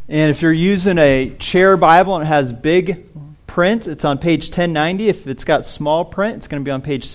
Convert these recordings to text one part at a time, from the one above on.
And if you're using a chair Bible and it has big print, it's on page 1090. If it's got small print, it's going to be on page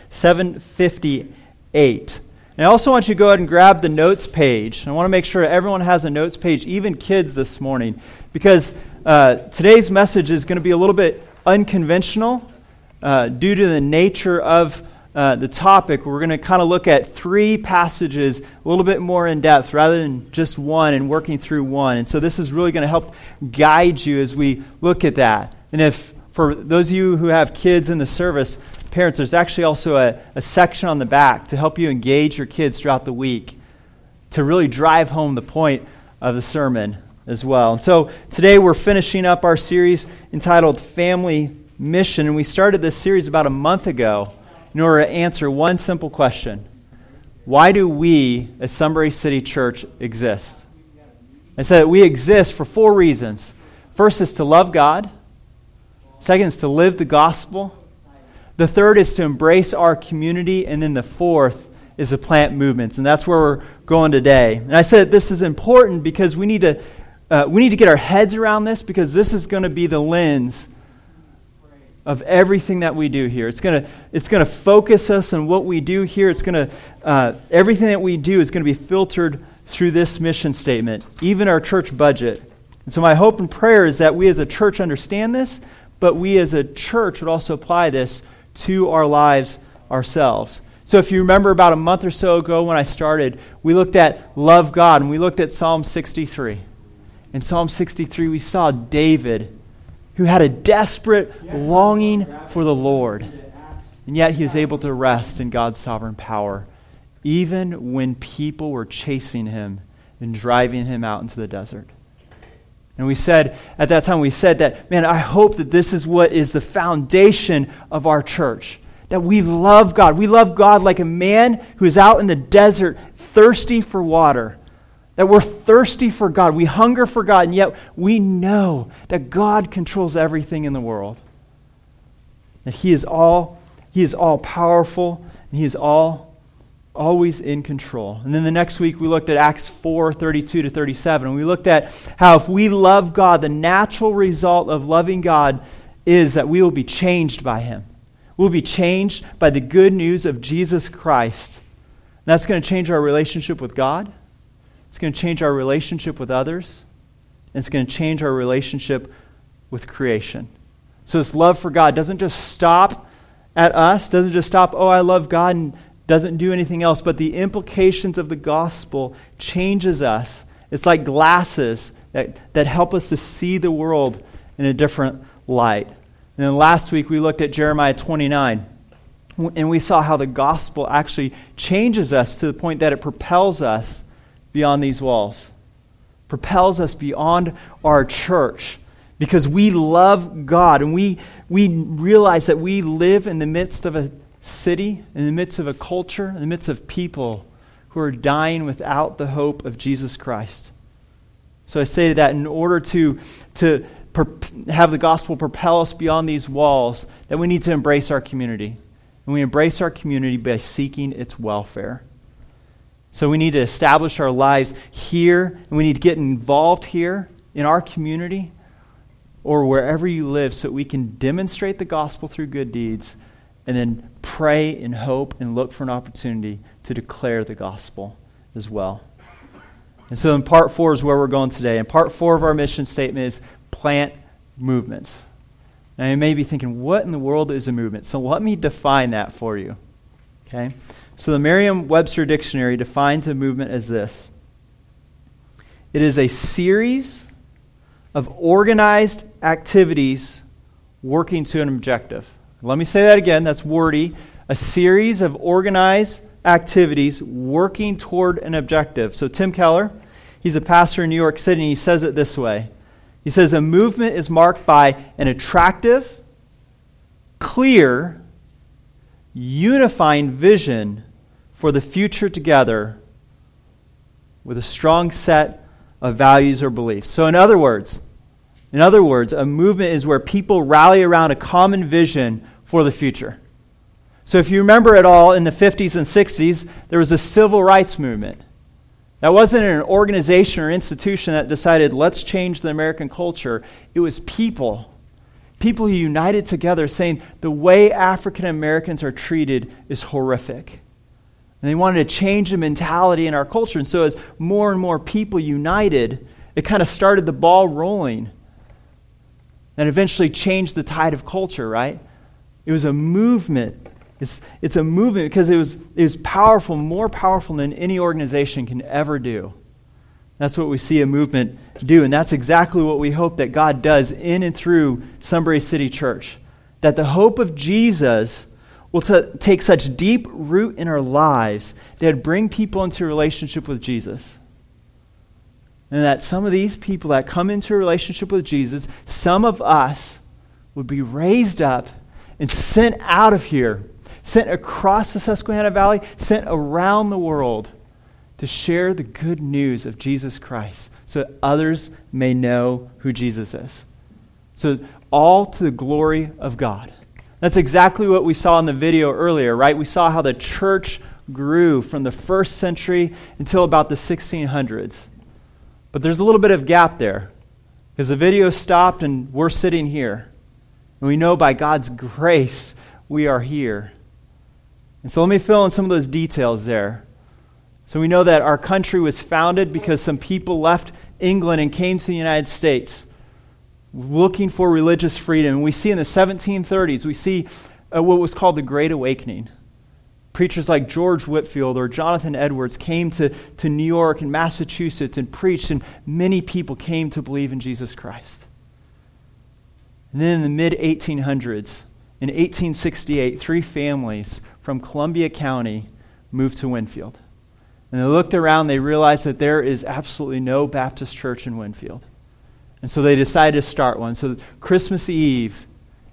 758. And I also want you to go ahead and grab the notes page. I want to make sure everyone has a notes page, even kids this morning, because today's message is going to be a little bit unconventional due to the nature of the topic. We're going to kind of look at three passages a little bit more in depth rather than just one and working through one. And so this is really going to help guide you as we look at that. And if for those of you who have kids in the service, parents, there's actually also a section on the back to help you engage your kids throughout the week to really drive home the point of the sermon as well. And so today we're finishing up our series entitled Family Mission, and we started this series about a month ago in order to answer one simple question. Why do we, as Sunbury City Church, exist? I said that we exist for four reasons. First is to love God. Second is to live the gospel. The third is to embrace our community. And then the fourth is to plant movements. And that's where we're going today. And I said this is important because we need to get our heads around this, because this is going to be the lens of everything that we do here. It's going to focus us on what we do here. It's going to everything that we do is going to be filtered through this mission statement, even our church budget. And so my hope and prayer is that we as a church understand this, but we as a church would also apply this to our lives ourselves. So if you remember about a month or so ago when I started, we looked at love God, and we looked at Psalm 63. In Psalm 63, we saw David, who had a desperate longing for the Lord, and yet he was able to rest in God's sovereign power, even when people were chasing him and driving him out into the desert. And we said, at that time, that, man, I hope that this is what is the foundation of our church, that we love God. We love God like a man who is out in the desert thirsty for water, that we're thirsty for God. We hunger for God, and yet we know that God controls everything in the world, that He is all powerful, and He is always in control. And then the next week we looked at Acts 4:32-37, and we looked at how if we love God, the natural result of loving God is that we will be changed by Him. We'll be changed by the good news of Jesus Christ. And that's going to change our relationship with God. It's going to change our relationship with others. And it's going to change our relationship with creation. So this love for God doesn't just stop at us, doesn't just stop, oh, I love God, and doesn't do anything else, but the implications of the gospel changes us. It's like glasses that help us to see the world in a different light. And then last week we looked at Jeremiah 29, and we saw how the gospel actually changes us to the point that it propels us beyond these walls, propels us beyond our church, because we love God, and we realize that we live in the midst of a city, in the midst of a culture, in the midst of people who are dying without the hope of Jesus Christ. So I say that in order to have the gospel propel us beyond these walls, that we need to embrace our community. And we embrace our community by seeking its welfare. So we need to establish our lives here, and we need to get involved here in our community or wherever you live so that we can demonstrate the gospel through good deeds, and then pray and hope and look for an opportunity to declare the gospel as well. And so in part 4 is where we're going today. And part 4 of our mission statement is plant movements. Now you may be thinking, what in the world is a movement? So let me define that for you. Okay? So the Merriam-Webster Dictionary defines a movement as this. It is a series of organized activities working to an objective. Let me say that again, that's wordy. A series of organized activities working toward an objective. So Tim Keller, he's a pastor in New York City, and he says it this way. He says, a movement is marked by an attractive, clear, unifying vision for the future together with a strong set of values or beliefs. So in other words, a movement is where people rally around a common vision for the future. So if you remember at all, in the 50s and 60s, there was a civil rights movement. That wasn't an organization or institution that decided, let's change the American culture. It was people who united together saying the way African Americans are treated is horrific. And they wanted to change the mentality in our culture. And so as more and more people united, it kind of started the ball rolling. And eventually changed the tide of culture, right? It was a movement. It's a movement because it was powerful, more powerful than any organization can ever do. That's what we see a movement do, and that's exactly what we hope that God does in and through Sunbury City Church. That the hope of Jesus will take such deep root in our lives that it bring people into a relationship with Jesus. And that some of these people that come into a relationship with Jesus, some of us would be raised up and sent out of here, sent across the Susquehanna Valley, sent around the world to share the good news of Jesus Christ so that others may know who Jesus is. So all to the glory of God. That's exactly what we saw in the video earlier, right? We saw how the church grew from the first century until about the 1600s. But there's a little bit of gap there because the video stopped and we're sitting here. And we know by God's grace we are here. And so let me fill in some of those details there. So we know that our country was founded because some people left England and came to the United States looking for religious freedom. And we see in the 1730s, we see what was called the Great Awakening. Preachers like George Whitefield or Jonathan Edwards came to New York and Massachusetts and preached, and many people came to believe in Jesus Christ. And then in the mid-1800s, in 1868, 3 families from Columbia County moved to Winfield. And they looked around, they realized that there is absolutely no Baptist church in Winfield. And so they decided to start one. So Christmas Eve,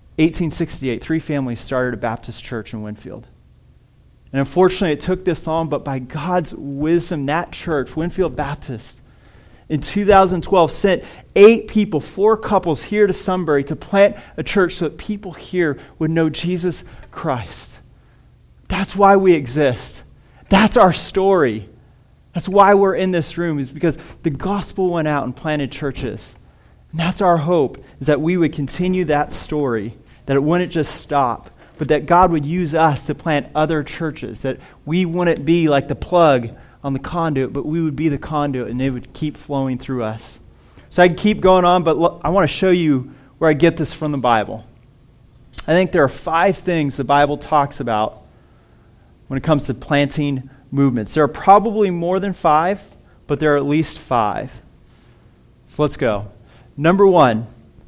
1868, 3 families started a Baptist church in Winfield. And unfortunately, it took this long, but by God's wisdom, that church, Winfield Baptist, in 2012 sent 8 people, 4 couples here to Sunbury to plant a church so that people here would know Jesus Christ. That's why we exist. That's our story. That's why we're in this room, is because the gospel went out and planted churches. And that's our hope, is that we would continue that story, that it wouldn't just stop, but that God would use us to plant other churches, that we wouldn't be like the plug on the conduit, but we would be the conduit and they would keep flowing through us. So I can keep going on, but look, I want to show you where I get this from the Bible. I think there are 5 things the Bible talks about when it comes to planting movements. There are probably more than 5, but there are at least 5. So let's go. Number 1,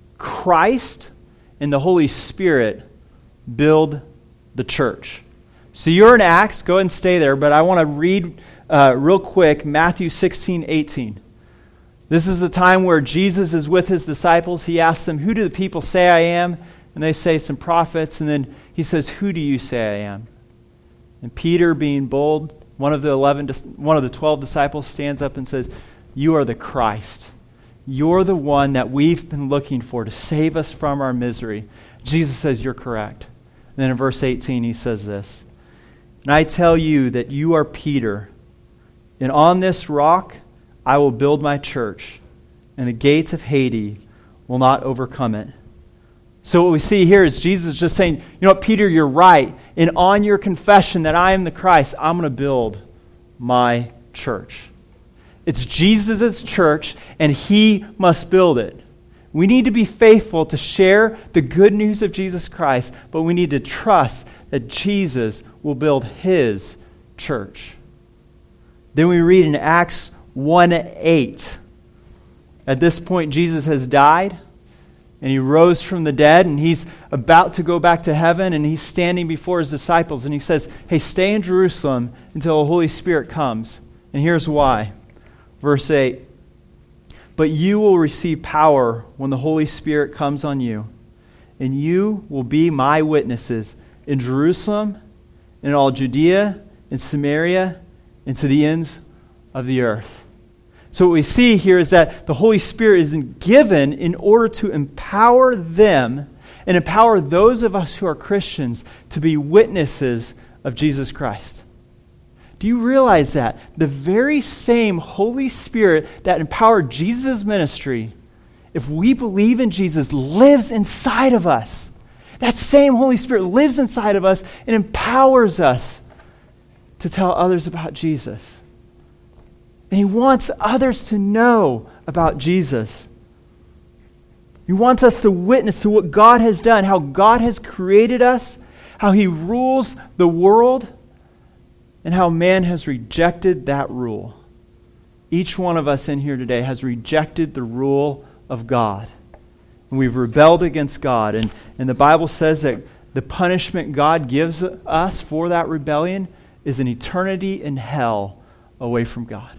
Christ and the Holy Spirit build the church. So you're in Acts, go ahead and stay there, but I want to read real quick Matthew 16:18. This is the time where Jesus is with his disciples. He asks them, who do the people say I am? And they say some prophets, and then he says, who do you say I am? And Peter, being bold, one of the 12 disciples, stands up and says, you are the Christ. You're the one that we've been looking for to save us from our misery. Jesus says, you're correct. And then in verse 18, he says this, and I tell you that you are Peter, and on this rock I will build my church, and the gates of Hades will not overcome it. So what we see here is Jesus just saying, you know what, Peter, you're right. And on your confession that I am the Christ, I'm going to build my church. It's Jesus' church, and he must build it. We need to be faithful to share the good news of Jesus Christ, but we need to trust that Jesus will build his church. Then we read in Acts 1:8. At this point, Jesus has died, and he rose from the dead, and he's about to go back to heaven, and he's standing before his disciples, and he says, hey, stay in Jerusalem until the Holy Spirit comes. And here's why. Verse 8, but you will receive power when the Holy Spirit comes on you, and you will be my witnesses in Jerusalem, in all Judea, in Samaria, and to the ends of the earth. So what we see here is that the Holy Spirit is given in order to empower them and empower those of us who are Christians to be witnesses of Jesus Christ. Do you realize that? The very same Holy Spirit that empowered Jesus' ministry, if we believe in Jesus, lives inside of us. That same Holy Spirit lives inside of us and empowers us to tell others about Jesus. And he wants others to know about Jesus. He wants us to witness to what God has done, how God has created us, how he rules the world, and how man has rejected that rule. Each one of us in here today has rejected the rule of God. And we've rebelled against God. And the Bible says that the punishment God gives us for that rebellion is an eternity in hell away from God.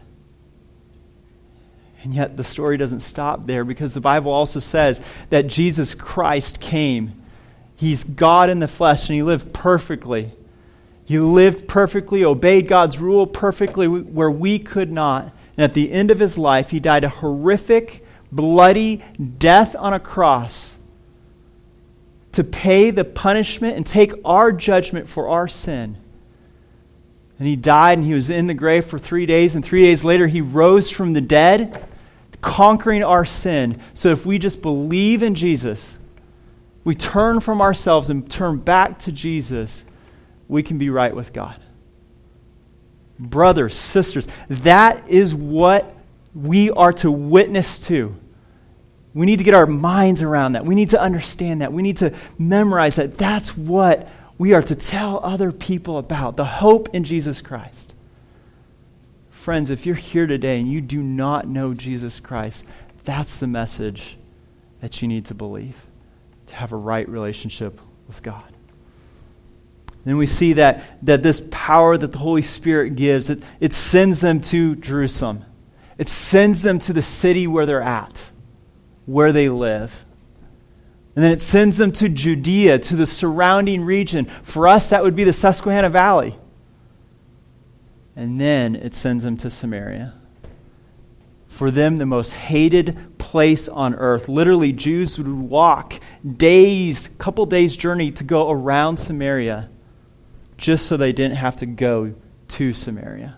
And yet the story doesn't stop there, because the Bible also says that Jesus Christ came. He's God in the flesh, and he lived perfectly. He lived perfectly, obeyed God's rule perfectly where we could not. And at the end of his life, he died a horrific, bloody death on a cross to pay the punishment and take our judgment for our sin. And he died, and he was in the grave for 3 days, and 3 days later he rose from the dead, conquering our sin. So if we just believe in Jesus, we turn from ourselves and turn back to Jesus, we can be right with God. Brothers, sisters, that is what we are to witness to. We need to get our minds around that. We need to understand that. We need to memorize that. That's what we are to tell other people about, the hope in Jesus Christ. Friends, if you're here today and you do not know Jesus Christ, that's the message that you need to believe, to have a right relationship with God. Then we see that this power that the Holy Spirit gives, it sends them to Jerusalem. It sends them to the city where they're at, where they live. And then it sends them to Judea, to the surrounding region. For us, that would be the Susquehanna Valley. And then it sends them to Samaria. For them, the most hated place on earth. Literally, Jews would walk couple days journey to go around Samaria, just so they didn't have to go to Samaria.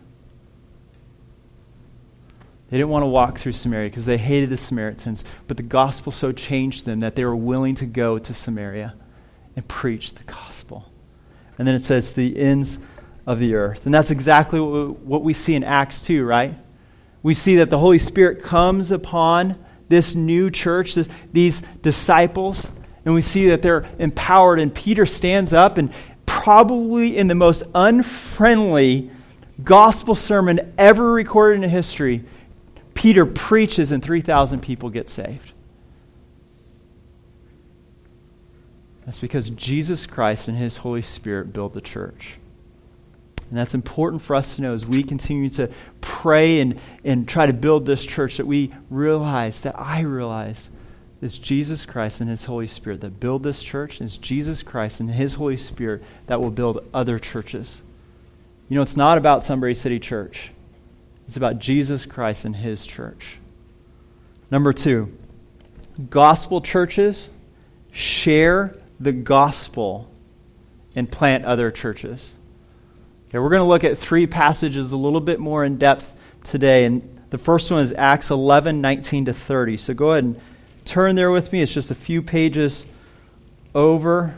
They didn't want to walk through Samaria because they hated the Samaritans, but the gospel so changed them that they were willing to go to Samaria and preach the gospel. And then it says the ends of the earth. And that's exactly what we see in Acts 2, right? We see that the Holy Spirit comes upon this new church, these disciples, and we see that they're empowered. And Peter stands up, and probably in the most unfriendly gospel sermon ever recorded in history, Peter preaches and 3,000 people get saved. That's because Jesus Christ and his Holy Spirit build the church. And that's important for us to know as we continue to pray and try to build this church, that we realize, that I realize, it's Jesus Christ and his Holy Spirit that build this church, and it's Jesus Christ and his Holy Spirit that will build other churches. You know, it's not about Sunbury City Church. It's about Jesus Christ and his church. Number 2, gospel churches share the gospel and plant other churches. Okay, we're going to look at 3 passages a little bit more in depth today. And the first one is Acts 11:19-30. So go ahead and turn there with me. It's just a few pages over.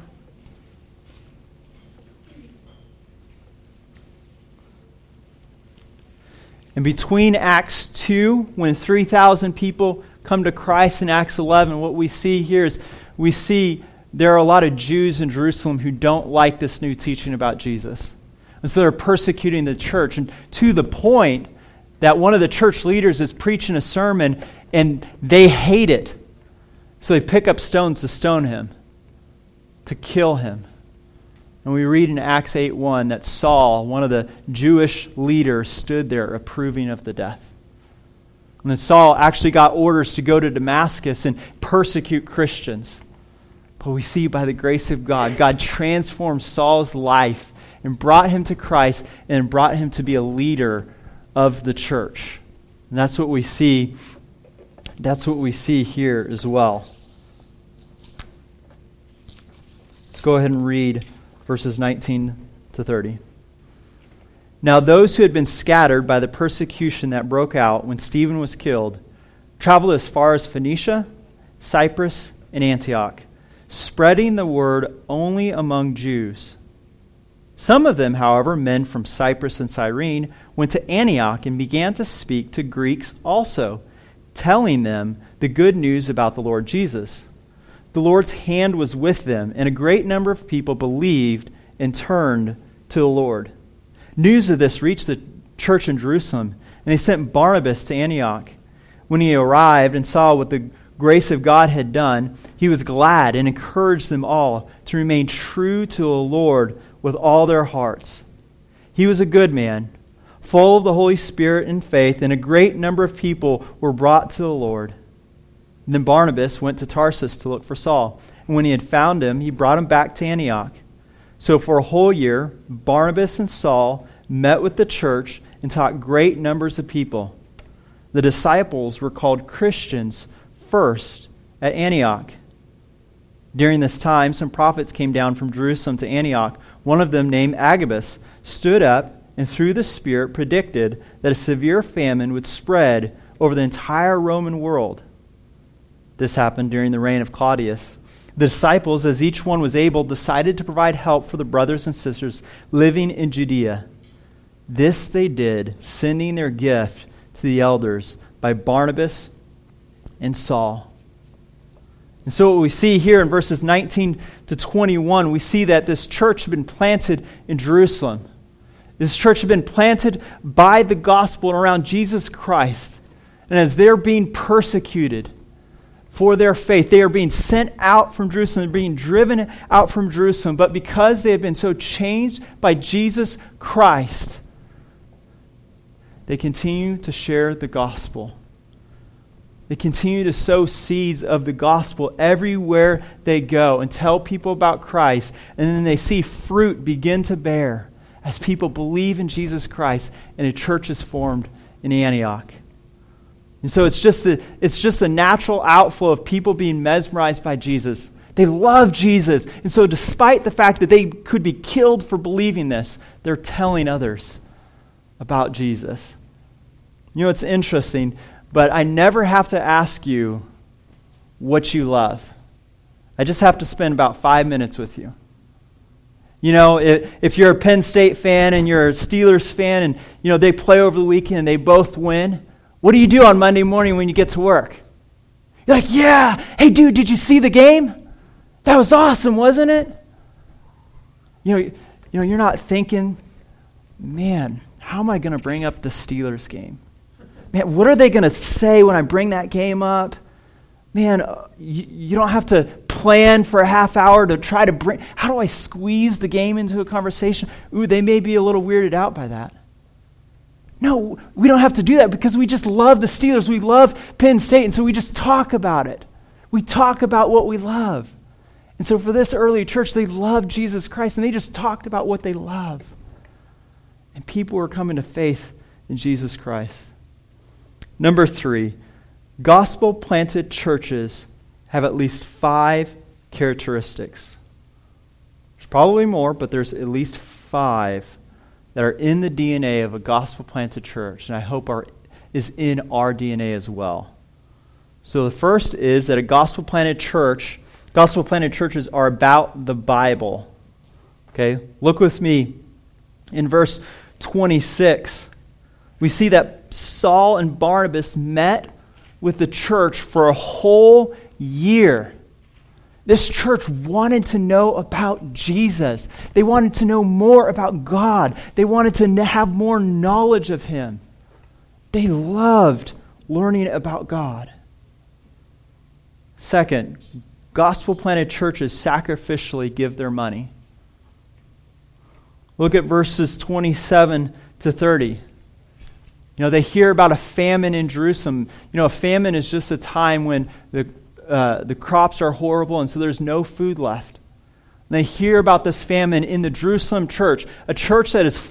And between Acts 2, when 3,000 people come to Christ, in Acts 11, what we see here is we see there are a lot of Jews in Jerusalem who don't like this new teaching about Jesus. And so they're persecuting the church, and to the point that one of the church leaders is preaching a sermon and they hate it. So they pick up stones to stone him, to kill him. And we read in Acts 8:1 that Saul, one of the Jewish leaders, stood there approving of the death. And then Saul actually got orders to go to Damascus and persecute Christians. But we see by the grace of God, God transformed Saul's life and brought him to Christ and brought him to be a leader of the church. And that's what we see. That's what we see here as well. Let's go ahead and read verses 19-30. Now those who had been scattered by the persecution that broke out when Stephen was killed traveled as far as Phoenicia, Cyprus, and Antioch, spreading the word only among Jews. Some of them, however, men from Cyprus and Cyrene, went to Antioch and began to speak to Greeks also, telling them the good news about the Lord Jesus. The Lord's hand was with them, and a great number of people believed and turned to the Lord. News of this reached the church in Jerusalem, and they sent Barnabas to Antioch. When he arrived and saw what the grace of God had done, he was glad and encouraged them all to remain true to the Lord with all their hearts. He was a good man, full of the Holy Spirit and faith, and a great number of people were brought to the Lord. And then Barnabas went to Tarsus to look for Saul, and when he had found him, he brought him back to Antioch. So for a whole year, Barnabas and Saul met with the church and taught great numbers of people. The disciples were called Christians first at Antioch. During this time, some prophets came down from Jerusalem to Antioch. One of them, named Agabus, stood up and through the Spirit predicted that a severe famine would spread over the entire Roman world. This happened during the reign of Claudius. The disciples, as each one was able, decided to provide help for the brothers and sisters living in Judea. This they did, sending their gift to the elders by Barnabas and Saul. And so what we see here in verses 19 to 21, we see that this church had been planted in Jerusalem. This church had been planted by the gospel and around Jesus Christ. And as they're being persecuted for their faith, they are being sent out from Jerusalem, they're being driven out from Jerusalem. But because they have been so changed by Jesus Christ, they continue to share the gospel. They continue to sow seeds of the gospel everywhere they go and tell people about Christ. And then they see fruit begin to bear as people believe in Jesus Christ and a church is formed in Antioch. And so it's just the natural outflow of people being mesmerized by Jesus. They love Jesus. And so despite the fact that they could be killed for believing this, they're telling others about Jesus. You know, it's interesting, but I never have to ask you what you love. I just have to spend about 5 minutes with you. You know, if you're a Penn State fan and you're a Steelers fan and, you know, they play over the weekend and they both win, what do you do on Monday morning when you get to work? You're like, yeah, hey dude, did you see the game? That was awesome, wasn't it? You know, you're not thinking, man, how am I going to bring up the Steelers game? Man, what are they going to say when I bring that game up? Man, you don't have to plan for a half hour to try to bring, how do I squeeze the game into a conversation? Ooh, they may be a little weirded out by that. No, we don't have to do that because we just love the Steelers. We love Penn State, and so we just talk about it. We talk about what we love. And so for this early church, they loved Jesus Christ, and they just talked about what they love. And people were coming to faith in Jesus Christ. Number 3, gospel-planted churches have at least 5 characteristics. There's probably more, but there's at least 5 that are in the DNA of a gospel-planted church, and I hope is in our DNA as well. So the first is that a gospel-planted churches are about the Bible. Okay, look with me in verse 26. We see that Saul and Barnabas met with the church for a whole year. This church wanted to know about Jesus. They wanted to know more about God. They wanted to have more knowledge of Him. They loved learning about God. Second, gospel-planted churches sacrificially give their money. Look at verses 27 to 30. You know, they hear about a famine in Jerusalem. You know, a famine is just a time when the crops are horrible and so there's no food left. And they hear about this famine in the Jerusalem church, a church that is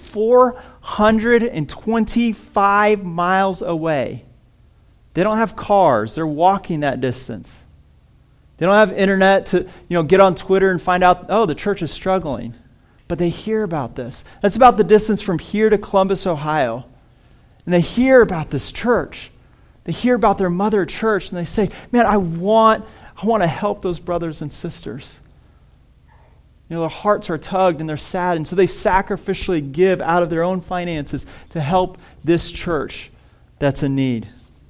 425 miles away. They don't have cars. They're walking that distance. They don't have internet to, get on Twitter and find out, oh, the church is struggling. But they hear about this. That's about the distance from here to Columbus, Ohio. And they hear about this church. They hear about their mother church, and they say, man, I want to help those brothers and sisters. Their hearts are tugged and they're sad, and so they sacrificially give out of their own finances to help this church that's in need.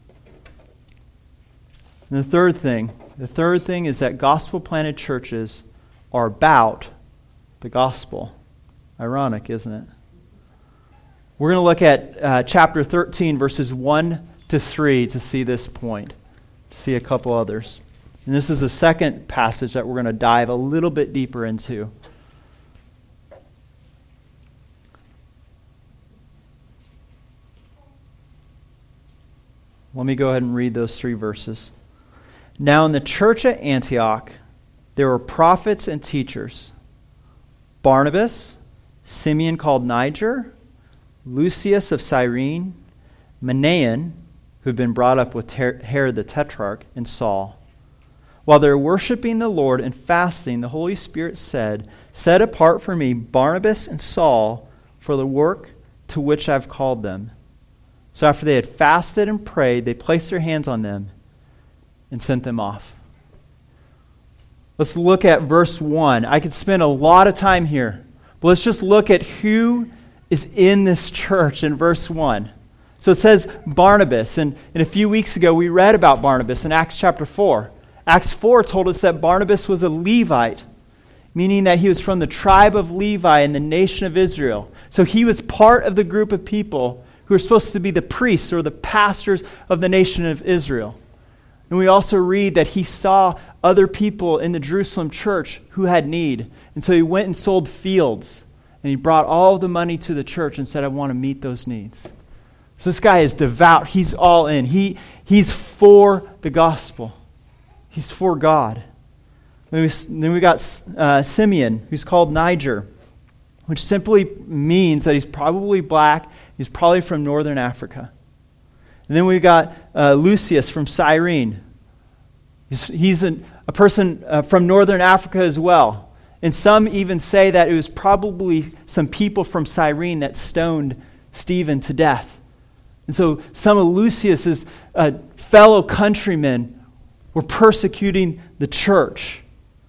And the third thing is that gospel-planted churches are about the gospel. Ironic, isn't it? We're going to look at chapter 13, verses 1 to 3 to see this point, to see a couple others. And this is the second passage that we're going to dive a little bit deeper into. Let me go ahead and read those 3 verses. Now in the church at Antioch, there were prophets and teachers: Barnabas, Simeon called Niger, Lucius of Cyrene, Manaen, who had been brought up with Herod the Tetrarch, and Saul. While they were worshiping the Lord and fasting, the Holy Spirit said, "Set apart for me Barnabas and Saul for the work to which I've called them." So after they had fasted and prayed, they placed their hands on them and sent them off. Let's look at verse 1. I could spend a lot of time here, but let's just look at who is in this church in verse 1. So it says Barnabas, and a few weeks ago we read about Barnabas in Acts chapter 4. Acts 4 told us that Barnabas was a Levite, meaning that he was from the tribe of Levi in the nation of Israel. So he was part of the group of people who are supposed to be the priests or the pastors of the nation of Israel. And we also read that he saw other people in the Jerusalem church who had need. And so he went and sold fields, and he brought all the money to the church and said, I want to meet those needs. So this guy is devout. He's all in. He's for the gospel. He's for God. Then we got Simeon, who's called Niger, which simply means that he's probably black. He's probably from northern Africa. And then we've got Lucius from Cyrene. He's a person from northern Africa as well. And some even say that it was probably some people from Cyrene that stoned Stephen to death. And so some of Lucius's fellow countrymen were persecuting the church.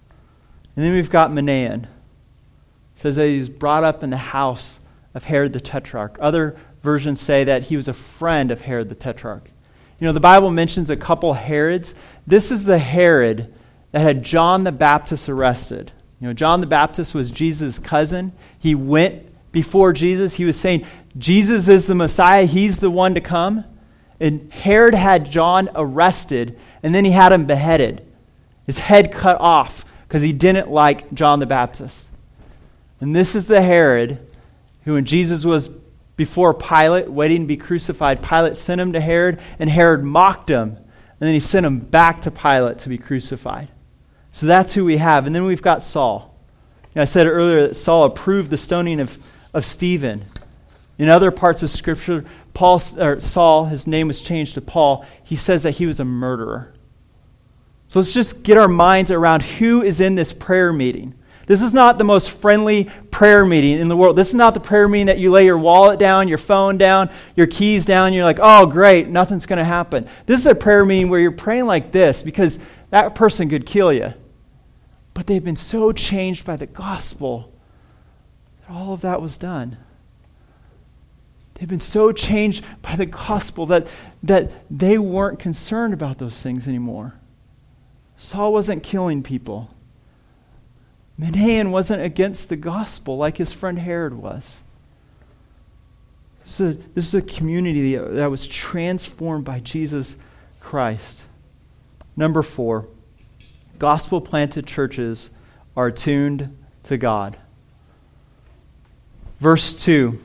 And then we've got Manaen. It says that he was brought up in the house of Herod the Tetrarch. Other versions say that he was a friend of Herod the Tetrarch. The Bible mentions a couple Herods. This is the Herod that had John the Baptist arrested. John the Baptist was Jesus' cousin. He went before Jesus. He was saying, Jesus is the Messiah. He's the one to come. And Herod had John arrested, and then he had him beheaded. His head cut off because he didn't like John the Baptist. And this is the Herod who, when Jesus was before Pilate, waiting to be crucified, Pilate sent him to Herod, and Herod mocked him, and then he sent him back to Pilate to be crucified. So that's who we have. And then we've got Saul. I said earlier that Saul approved the stoning of Stephen. In other parts of Scripture, Saul, his name was changed to Paul, he says that he was a murderer. So let's just get our minds around who is in this prayer meeting. This is not the most friendly prayer meeting in the world. This is not the prayer meeting that you lay your wallet down, your phone down, your keys down, and you're like, oh, great, nothing's going to happen. This is a prayer meeting where you're praying like this because that person could kill you. But they've been so changed by the gospel that all of that was done. They've been so changed by the gospel that they weren't concerned about those things anymore. Saul wasn't killing people. Manaen wasn't against the gospel like his friend Herod was. This is a community that was transformed by Jesus Christ. Number 4, gospel-planted churches are attuned to God. Verse 2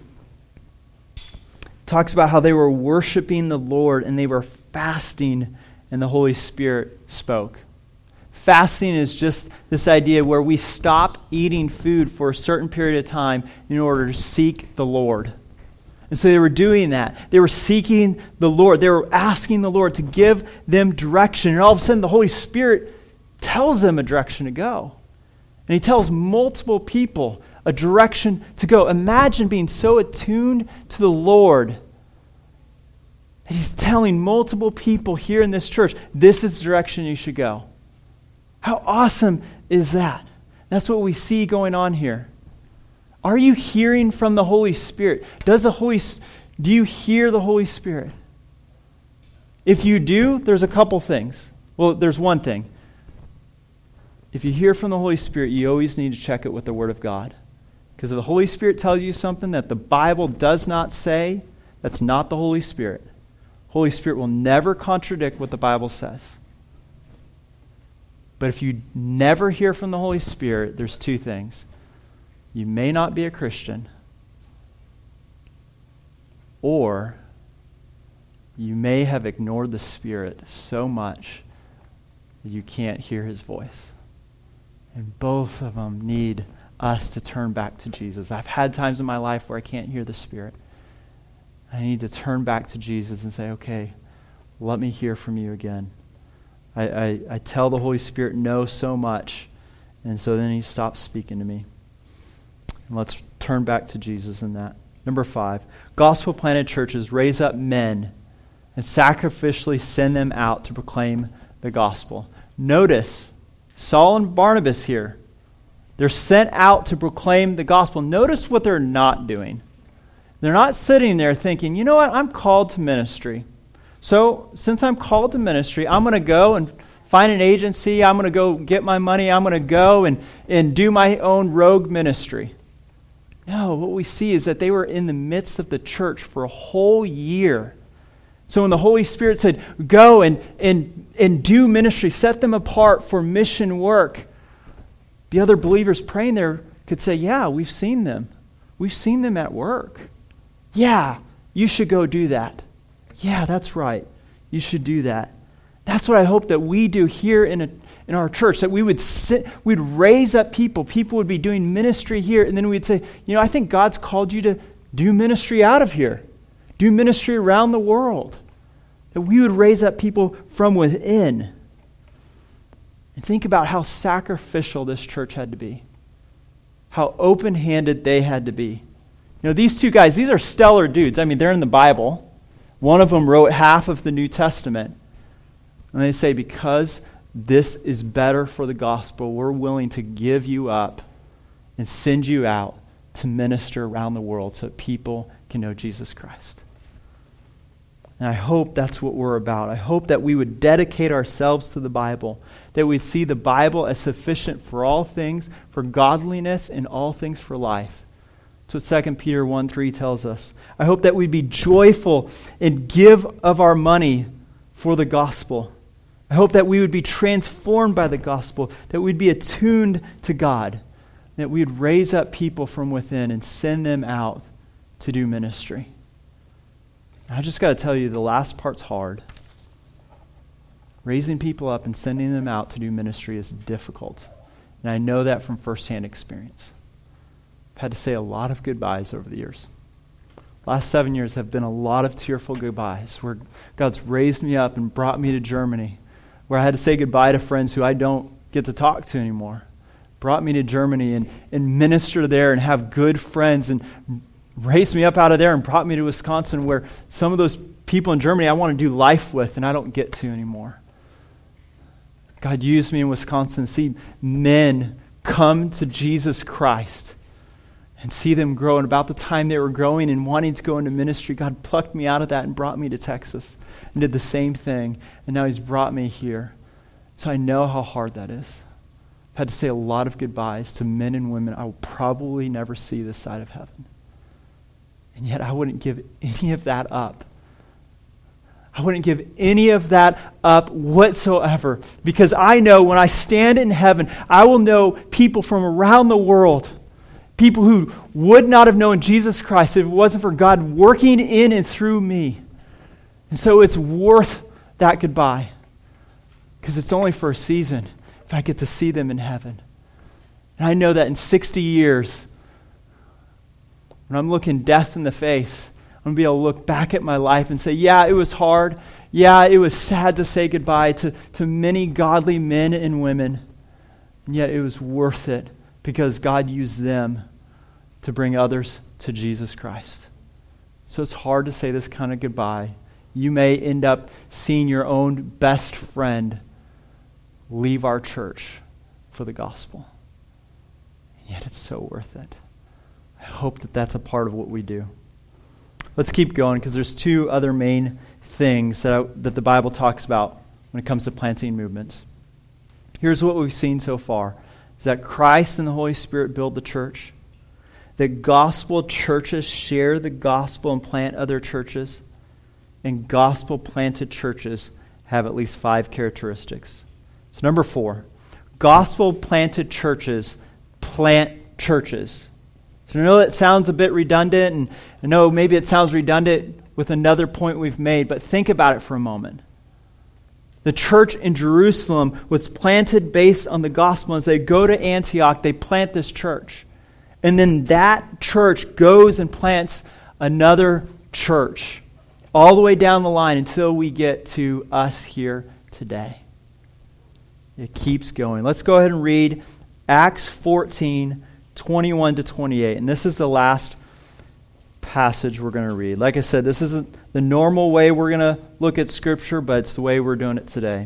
talks about how they were worshiping the Lord and they were fasting and the Holy Spirit spoke. Fasting is just this idea where we stop eating food for a certain period of time in order to seek the Lord. And so they were doing that. They were seeking the Lord. They were asking the Lord to give them direction. And all of a sudden the Holy Spirit tells them a direction to go. And he tells multiple people a direction to go. Imagine being so attuned to the Lord that He's telling multiple people here in this church, this is the direction you should go. How awesome is that? That's what we see going on here. Are you hearing from the Holy Spirit? Do you hear the Holy Spirit? If you do, there's a couple things. Well, there's one thing. If you hear from the Holy Spirit, you always need to check it with the Word of God. Because if the Holy Spirit tells you something that the Bible does not say, that's not the Holy Spirit. Holy Spirit will never contradict what the Bible says. But if you never hear from the Holy Spirit, there's two things. You may not be a Christian, or you may have ignored the Spirit so much that you can't hear His voice. And both of them need us to turn back to Jesus. I've had times in my life where I can't hear the Spirit. I need to turn back to Jesus and say, okay, let me hear from you again. I tell the Holy Spirit no so much, and so then He stops speaking to me. And let's turn back to Jesus in that. Number 5, gospel-planted churches raise up men and sacrificially send them out to proclaim the gospel. Notice, Saul and Barnabas here, they're sent out to proclaim the gospel. Notice what they're not doing. They're not sitting there thinking, you know what, I'm called to ministry. So, since I'm called to ministry, I'm going to go and find an agency. I'm going to go get my money. I'm going to go and do my own rogue ministry. No, what we see is that they were in the midst of the church for a whole year. So when the Holy Spirit said, go and do ministry, set them apart for mission work, the other believers praying there could say, yeah, we've seen them. We've seen them at work. Yeah, you should go do that. Yeah, that's right. You should do that. That's what I hope that we do here in our church, that we'd raise up people. People would be doing ministry here, and then we'd say, you know, I think God's called you to do ministry out of here. Do ministry around the world. That we would raise up people from within. And think about how sacrificial this church had to be. How open-handed they had to be. You know, these two guys, these are stellar dudes. I mean, they're in the Bible. One of them wrote half of the New Testament. And they say, because this is better for the gospel, we're willing to give you up and send you out to minister around the world so that people can know Jesus Christ. And I hope that's what we're about. I hope that we would dedicate ourselves to the Bible, that we see the Bible as sufficient for all things, for godliness, and all things for life. That's what 2 Peter 1:3 tells us. I hope that we'd be joyful and give of our money for the gospel. I hope that we would be transformed by the gospel, that we'd be attuned to God, that we'd raise up people from within and send them out to do ministry. I just got to tell you, the last part's hard. Raising people up and sending them out to do ministry is difficult. And I know that from firsthand experience. I've had to say a lot of goodbyes over the years. Last 7 years have been a lot of tearful goodbyes where God's raised me up and brought me to Germany, where I had to say goodbye to friends who I don't get to talk to anymore. Brought me to Germany and minister there and have good friends, and raised me up out of there and brought me to Wisconsin, where some of those people in Germany I want to do life with and I don't get to anymore. God used me in Wisconsin to see men come to Jesus Christ and see them grow. And about the time they were growing and wanting to go into ministry, God plucked me out of that and brought me to Texas and did the same thing. And now He's brought me here. So I know how hard that is. I've had to say a lot of goodbyes to men and women I will probably never see this side of heaven. And yet I wouldn't give any of that up. I wouldn't give any of that up whatsoever, because I know when I stand in heaven, I will know people from around the world, people who would not have known Jesus Christ if it wasn't for God working in and through me. And so it's worth that goodbye, because it's only for a season if I get to see them in heaven. And I know that in 60 years, when I'm looking death in the face, I'm going to be able to look back at my life and say, yeah, it was hard. Yeah, it was sad to say goodbye to many godly men and women. And yet it was worth it because God used them to bring others to Jesus Christ. So it's hard to say this kind of goodbye. You may end up seeing your own best friend leave our church for the gospel. And yet it's so worth it. I hope that that's a part of what we do. Let's keep going, because there's two other main things that the Bible talks about when it comes to planting movements. Here's what we've seen so far, is that Christ and the Holy Spirit build the church, that gospel churches share the gospel and plant other churches, and gospel-planted churches have at least 5 characteristics. So number 4, gospel-planted churches plant churches. So I know that sounds a bit redundant, and I know maybe it sounds redundant with another point we've made, but think about it for a moment. The church in Jerusalem was planted based on the gospel. As they go to Antioch, they plant this church. And then that church goes and plants another church all the way down the line until we get to us here today. It keeps going. Let's go ahead and read Acts 14, 21 to 28. And this is the last passage we're going to read. Like I said, this isn't the normal way we're going to look at Scripture, but it's the way we're doing it today.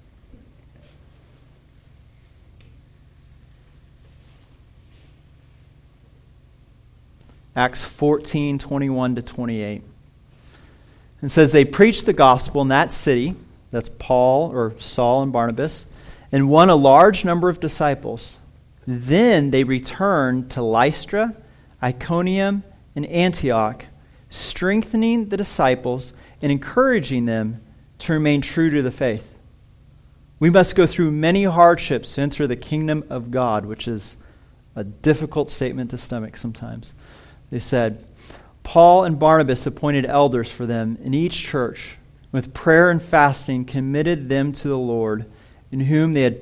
Acts 14, 21 to 28. It says, they preached the gospel in that city, that's Paul or Saul and Barnabas, and won a large number of disciples. Then they returned to Lystra, Iconium, and Antioch, strengthening the disciples and encouraging them to remain true to the faith. We must go through many hardships to enter the kingdom of God, which is a difficult statement to stomach sometimes. They said, Paul and Barnabas appointed elders for them in each church, with prayer and fasting committed them to the Lord, in whom they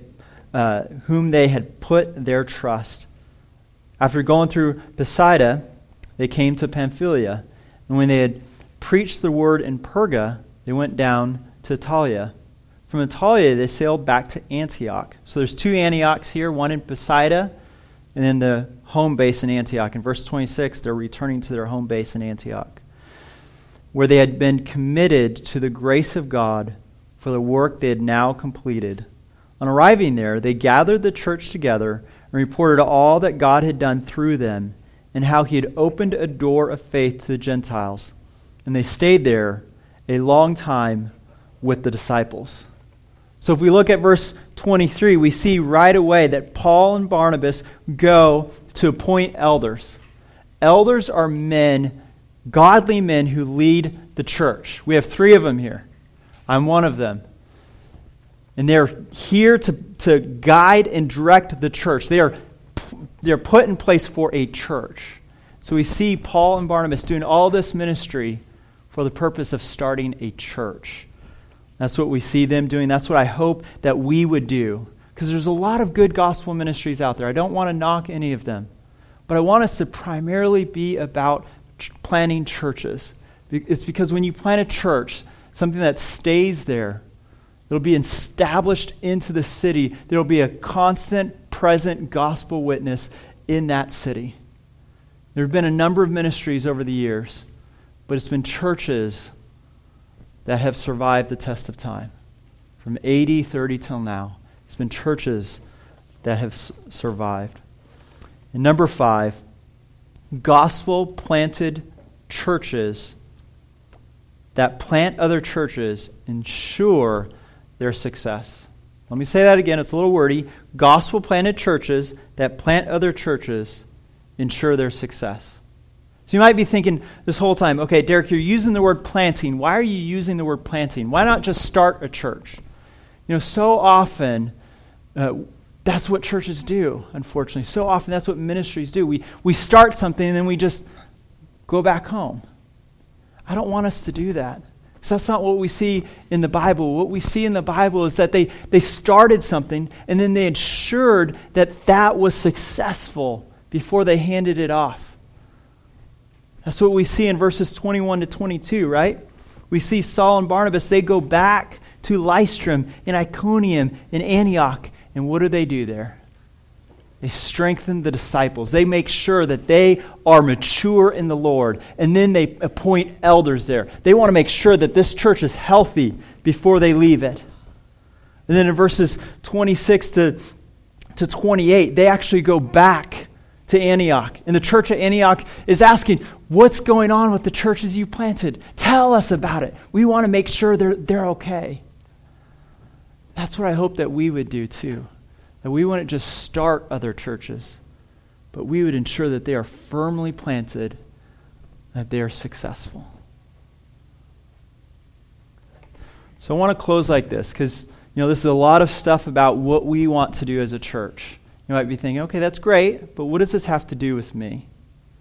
had put their trust. After going through Pisidia, they came to Pamphylia, and when they had preached the word in Perga, they went down to Attalia. From Attalia, they sailed back to Antioch. So there's 2 Antiochs here, one in Pisidia, and then the home base in Antioch. In verse 26, they're returning to their home base in Antioch, where they had been committed to the grace of God for the work they had now completed. On arriving there, they gathered the church together and reported all that God had done through them and how he had opened a door of faith to the Gentiles. And they stayed there a long time with the disciples. So if we look at verse 23, we see right away that Paul and Barnabas go to appoint elders. Elders are men, godly men who lead the church. We have 3 of them here. I'm one of them. And they're here to guide and direct the church. They're put in place for a church. So we see Paul and Barnabas doing all this ministry for the purpose of starting a church. That's what we see them doing. That's what I hope that we would do. Because there's a lot of good gospel ministries out there. I don't want to knock any of them. But I want us to primarily be about planting churches. It's because when you plant a church, something that stays there, it'll be established into the city. There will be a constant, present gospel witness in that city. There have been a number of ministries over the years, but it's been churches that have survived the test of time. From AD 30 till now, it's been churches that have survived. And number 5, gospel-planted churches that plant other churches ensure their success. Let me say that again. It's a little wordy. Gospel-planted churches that plant other churches ensure their success. So you might be thinking this whole time, okay, Derek, you're using the word planting. Why are you using the word planting? Why not just start a church? You know, so often that's what churches do, unfortunately. So often that's what ministries do. We start something and then we just go back home. I don't want us to do that. So that's not what we see in the Bible. What we see in the Bible is that they started something and then they ensured that that was successful before they handed it off. That's what we see in verses 21 to 22, right? We see Saul and Barnabas, they go back to Lystra and Iconium and Antioch. And what do they do there? They strengthen the disciples. They make sure that they are mature in the Lord. And then they appoint elders there. They want to make sure that this church is healthy before they leave it. And then in verses 26 to 28, they actually go back to Antioch. And the church at Antioch is asking, what's going on with the churches you planted? Tell us about it. We want to make sure they're okay. That's what I hope that we would do too. That we wouldn't just start other churches, but we would ensure that they are firmly planted, that they are successful. So I want to close like this, because this is a lot of stuff about what we want to do as a church. You might be thinking, okay, that's great, but what does this have to do with me?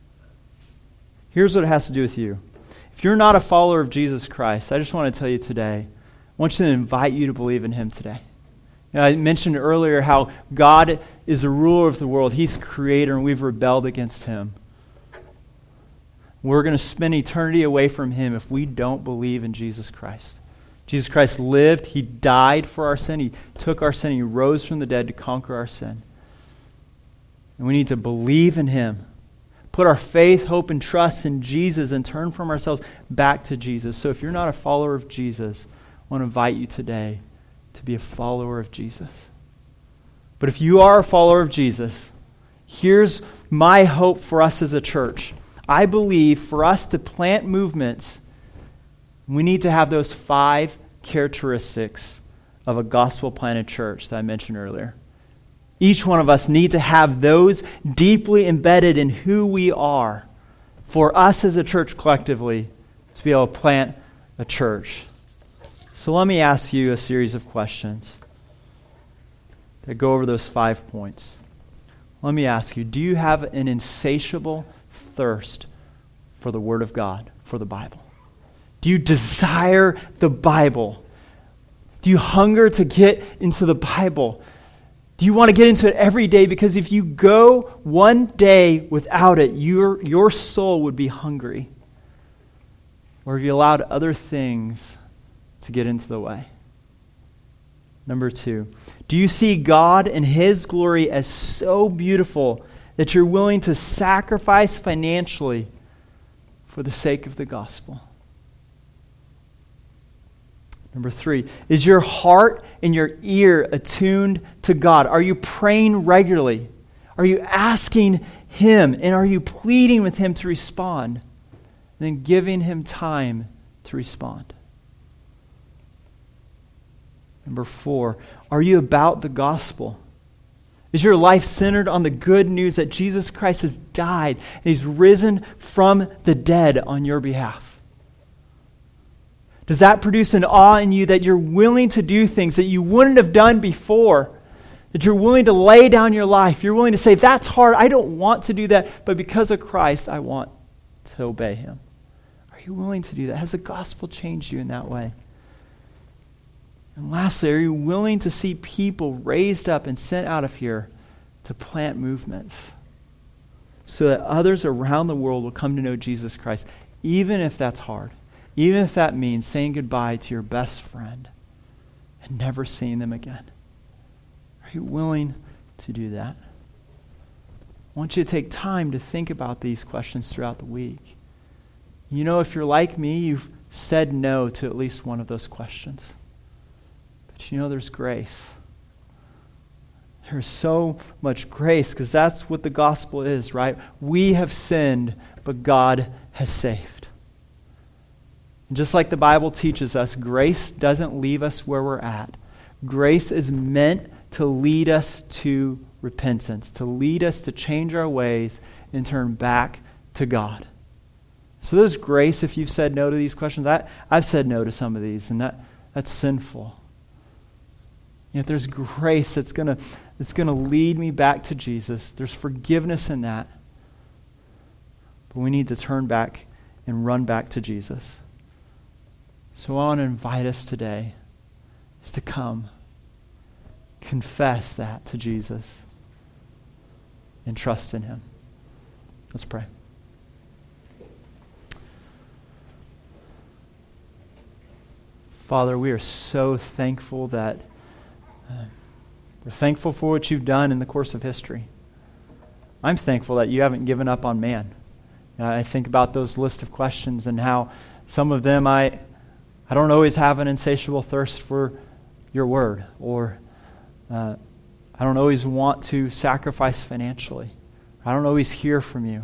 Here's what it has to do with you. If you're not a follower of Jesus Christ, I just want to tell you today, I want you to invite you to believe in him today. I mentioned earlier how God is the ruler of the world. He's creator, and we've rebelled against him. We're going to spend eternity away from him if we don't believe in Jesus Christ. Jesus Christ lived. He died for our sin. He took our sin. He rose from the dead to conquer our sin. And we need to believe in him. Put our faith, hope, and trust in Jesus and turn from ourselves back to Jesus. So if you're not a follower of Jesus, I want to invite you today to be a follower of Jesus. But if you are a follower of Jesus, here's my hope for us as a church. I believe for us to plant movements, we need to have those 5 characteristics of a gospel-planted church that I mentioned earlier. Each one of us need to have those deeply embedded in who we are for us as a church collectively to be able to plant a church. So let me ask you a series of questions that go over those 5 points. Let me ask you, do you have an insatiable thirst for the Word of God, for the Bible? Do you desire the Bible? Do you hunger to get into the Bible? Do you want to get into it every day? Because if you go one day without it, your soul would be hungry. Or have you allowed other things to get into the way? Number 2, do you see God and his glory as so beautiful that you're willing to sacrifice financially for the sake of the gospel? Number 3, is your heart and your ear attuned to God? Are you praying regularly? Are you asking him, and are you pleading with him to respond? And then giving him time to respond. Number 4, are you about the gospel? Is your life centered on the good news that Jesus Christ has died and he's risen from the dead on your behalf? Does that produce an awe in you that you're willing to do things that you wouldn't have done before? That you're willing to lay down your life? You're willing to say, that's hard, I don't want to do that, but because of Christ, I want to obey him. Are you willing to do that? Has the gospel changed you in that way? And lastly, are you willing to see people raised up and sent out of here to plant movements so that others around the world will come to know Jesus Christ, even if that's hard, even if that means saying goodbye to your best friend and never seeing them again? Are you willing to do that? I want you to take time to think about these questions throughout the week. If you're like me, you've said no to at least one of those questions. But there's grace. There's so much grace because that's what the gospel is, right? We have sinned, but God has saved. And just like the Bible teaches us, grace doesn't leave us where we're at. Grace is meant to lead us to repentance, to lead us to change our ways and turn back to God. So there's grace if you've said no to these questions. I've said no to some of these, and that's sinful. Yet there's grace that's going to lead me back to Jesus. There's forgiveness in that. But we need to turn back and run back to Jesus. So I want to invite us today is to come, confess that to Jesus, and trust in him. Let's pray. Father, we are so thankful that we're thankful for what you've done in the course of history. I'm thankful that you haven't given up on man. I think about those list of questions and how some of them I don't always have an insatiable thirst for your word, or I don't always want to sacrifice financially. I don't always hear from you.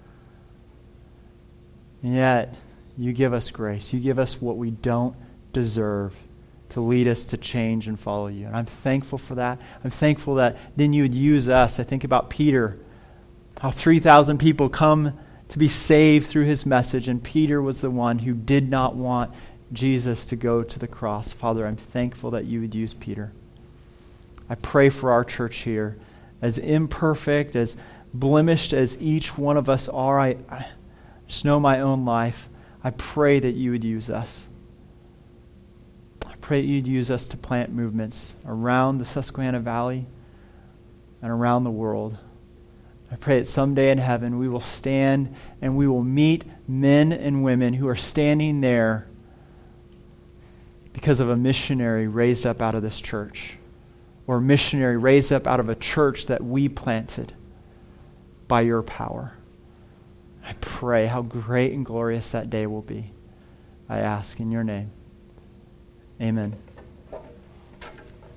And yet, you give us grace. You give us what we don't deserve to lead us to change and follow you. And I'm thankful for that. I'm thankful that then you would use us. I think about Peter, how 3,000 people come to be saved through his message, and Peter was the one who did not want Jesus to go to the cross. Father, I'm thankful that you would use Peter. I pray for our church here, as imperfect, as blemished as each one of us are. I just know my own life. I pray that you would use us. I pray that you'd use us to plant movements around the Susquehanna Valley and around the world. I pray that someday in heaven we will stand and we will meet men and women who are standing there because of a missionary raised up out of this church, or a missionary raised up out of a church that we planted by your power. I pray how great and glorious that day will be. I ask in your name. Amen.